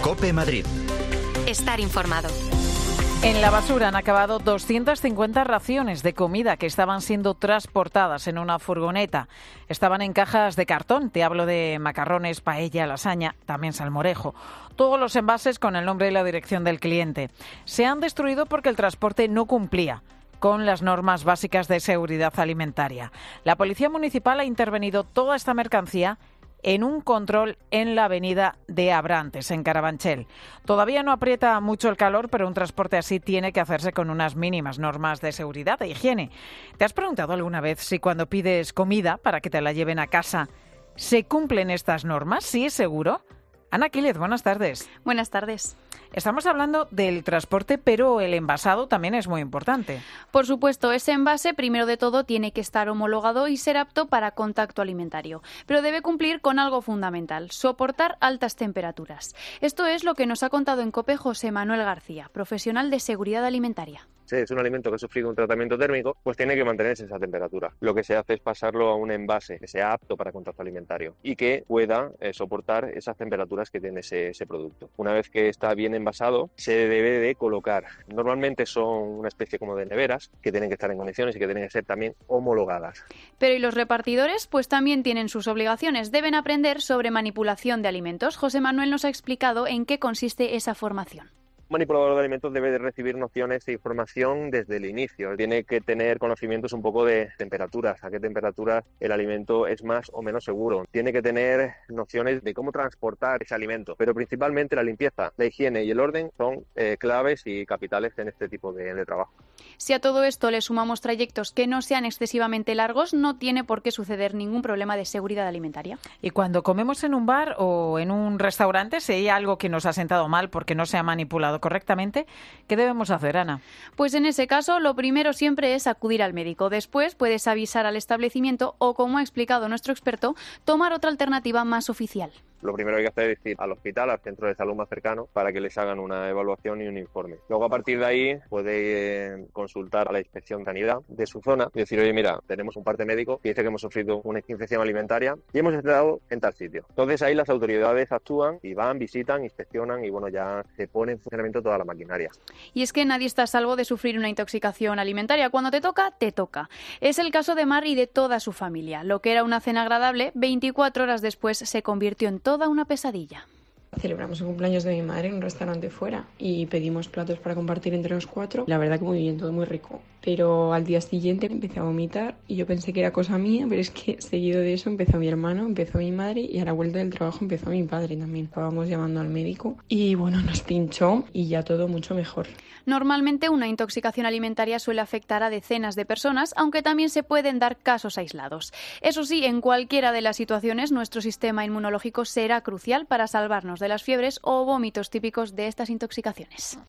COPE Madrid. Estar informado. En la basura han acabado 250 raciones de comida que estaban siendo transportadas en una furgoneta. Estaban en cajas de cartón. Te hablo de macarrones, paella, lasaña, también salmorejo. Todos los envases con el nombre y la dirección del cliente. Se han destruido porque el transporte no cumplía con las normas básicas de seguridad alimentaria. La Policía Municipal ha intervenido toda esta mercancía en un control en la avenida de Abrantes, en Carabanchel. Todavía no aprieta mucho el calor, pero un transporte así tiene que hacerse con unas mínimas normas de seguridad e higiene. ¿Te has preguntado alguna vez si cuando pides comida para que te la lleven a casa se cumplen estas normas? ¿Sí es seguro? Ana Quílez, buenas tardes. Buenas tardes. Estamos hablando del transporte, pero el envasado también es muy importante. Por supuesto, ese envase, primero de todo, tiene que estar homologado y ser apto para contacto alimentario. Pero debe cumplir con algo fundamental: soportar altas temperaturas. Esto es lo que nos ha contado en COPE José Manuel García, profesional de seguridad alimentaria. Si es un alimento que ha sufrido un tratamiento térmico, pues tiene que mantenerse esa temperatura. Lo que se hace es pasarlo a un envase que sea apto para contacto alimentario y que pueda soportar esas temperaturas que tiene ese producto. Una vez que está bien envasado, se debe de colocar. Normalmente son una especie como de neveras que tienen que estar en condiciones y que tienen que ser también homologadas. Pero ¿y los repartidores? Pues también tienen sus obligaciones. Deben aprender sobre manipulación de alimentos. José Manuel nos ha explicado en qué consiste esa formación. Un manipulador de alimentos debe de recibir nociones de información desde el inicio. Tiene que tener conocimientos un poco de temperaturas, a qué temperatura el alimento es más o menos seguro. Tiene que tener nociones de cómo transportar ese alimento, pero principalmente la limpieza, la higiene y el orden son claves y capitales en este tipo de trabajo. Si a todo esto le sumamos trayectos que no sean excesivamente largos, no tiene por qué suceder ningún problema de seguridad alimentaria. Y cuando comemos en un bar o en un restaurante, si hay algo que nos ha sentado mal porque no se ha manipulado correctamente, ¿qué debemos hacer, Ana? Pues en ese caso, lo primero siempre es acudir al médico. Después puedes avisar al establecimiento o, como ha explicado nuestro experto, tomar otra alternativa más oficial. Lo primero que hay que hacer es ir al hospital, al centro de salud más cercano, para que les hagan una evaluación y un informe. Luego, a partir de ahí, puede consultar a la inspección de sanidad de su zona y decir: oye, mira, tenemos un parte médico que dice que hemos sufrido una infección alimentaria y hemos estado en tal sitio. Entonces ahí las autoridades actúan y van, visitan, inspeccionan y bueno, ya se pone en funcionamiento toda la maquinaria. Y es que nadie está a salvo de sufrir una intoxicación alimentaria. Cuando te toca, te toca. Es el caso de Mar y de toda su familia. Lo que era una cena agradable, 24 horas después se convirtió en toda una pesadilla. Celebramos el cumpleaños de mi madre en un restaurante fuera y pedimos platos para compartir entre los 4. La verdad que muy bien, todo muy rico. Pero al día siguiente empecé a vomitar y yo pensé que era cosa mía, pero es que seguido de eso empezó mi hermano, empezó mi madre y a la vuelta del trabajo empezó mi padre también. Estábamos llamando al médico y bueno, nos pinchó y ya todo mucho mejor. Normalmente una intoxicación alimentaria suele afectar a decenas de personas, aunque también se pueden dar casos aislados. Eso sí, en cualquiera de las situaciones nuestro sistema inmunológico será crucial para salvarnos de las fiebres o vómitos típicos de estas intoxicaciones.